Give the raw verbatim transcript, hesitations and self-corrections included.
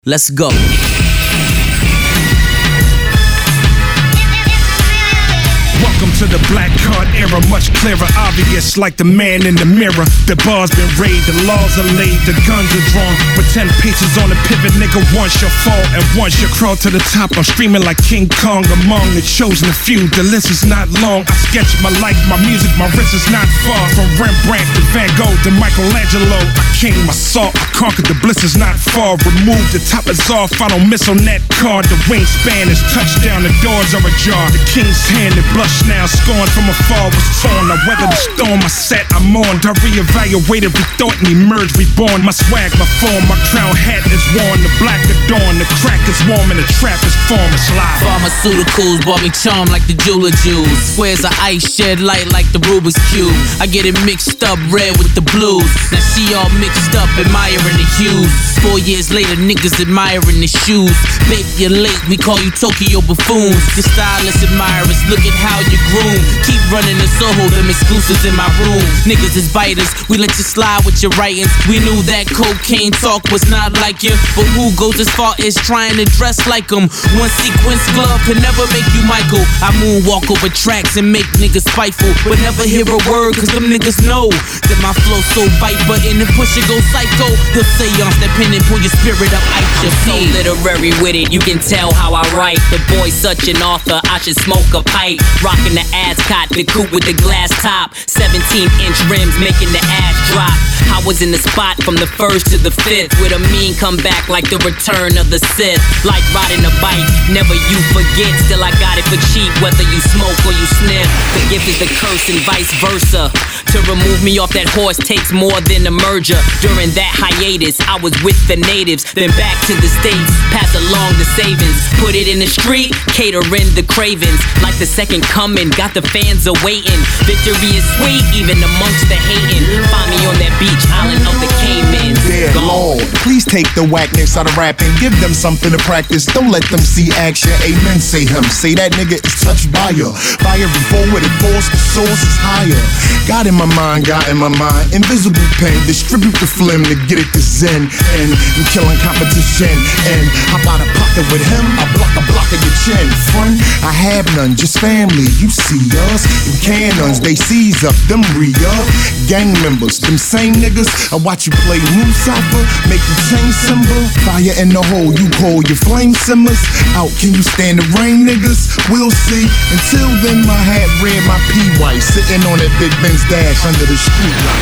Let's go. Welcome to the black card era, much clearer, obvious like the man in the mirror. The bar's been raised, the laws are laid, the guns are drawn. With ten paces on the pivot, nigga, once you'll fall and once you crawl to the top. I'm streaming like King Kong among the chosen few. The list is not long, I sketch my life, my music, my wrist is not far. From Rembrandt to Van Gogh to Michelangelo, I came, I saw, I conquered, the bliss is not far. Remove the top is off, I don't miss on that card. The wingspan is touchdown, the doors are ajar. The king's hand, it blush now, scorn from afar was torn. I weathered the storm, I sat, I mourned. I reevaluated, rethought and emerged reborn. My swag, my form, my crown hat is worn. The black adorned, the crack is warm and the trap is form is live. Pharmaceuticals bought me charm like the jeweler jewels. Squares of ice shed light like the Rubik's Cube. I get it mixed up red with the blues. Now she all mixed up, admiring the hues. Four years later, niggas admiring the shoes. Babe, you're late, we call you Tokyo buffoons. The stylist admirers, look at how you groom. Keep running the Soho, them exclusives in my room. Niggas is biters, we let you slide with your writings. We knew that cocaine talk was not like you, but who goes as far as trying to dress like them? One sequence glove could never make you Michael. I moonwalk over tracks and make niggas spiteful, but never hear a word, cause them niggas know that my flow so bite button and push it go psycho. They'll say off that pen and pull your spirit up out your So literary with it, you can tell how I write. The boy's such an author, I should smoke a pipe. Rocking the Ascot, the coupe with the glass top. seventeen inch rims making the ass drop. I was in the spot from the first to the fifth, with a mean comeback like the return of the Sith. Like riding a bike, never you forget. Still I got it for cheap, whether you smoke or you sniff. The gift is the curse and vice versa. To remove me off that horse takes more than a merger. During that hiatus, I was with the natives, then back to the States, pass along the savings. Put it in the street, catering the cravings. Like the second coming, got the fans awaiting. Victory is sweet, even amongst the hating. Find me on that beach, island of the Caymans. Dear Lord, please take the whackness out of rapping. Give them something to practice, don't let them see action. Amen, say him, say that nigga is touched by ya. Fire before with it force, the source is higher. God in my mind, God in my mind. Invisible pen, distribute the phlegm to get it to zen. And I'm killing competition. And hop out of pocket with him, I block a block of your chin. Friend, I have none, just family. You see us, them cannons, they seize up, them re-up. Gang members, them same niggas. I watch you play Moose Cypher, make you change symbol. Fire in the hole, you call your flame simmers. Out, can you stand the rain, niggas? We'll see. Until then, my hat red, my P white, sitting on that big Benz dash under the street light.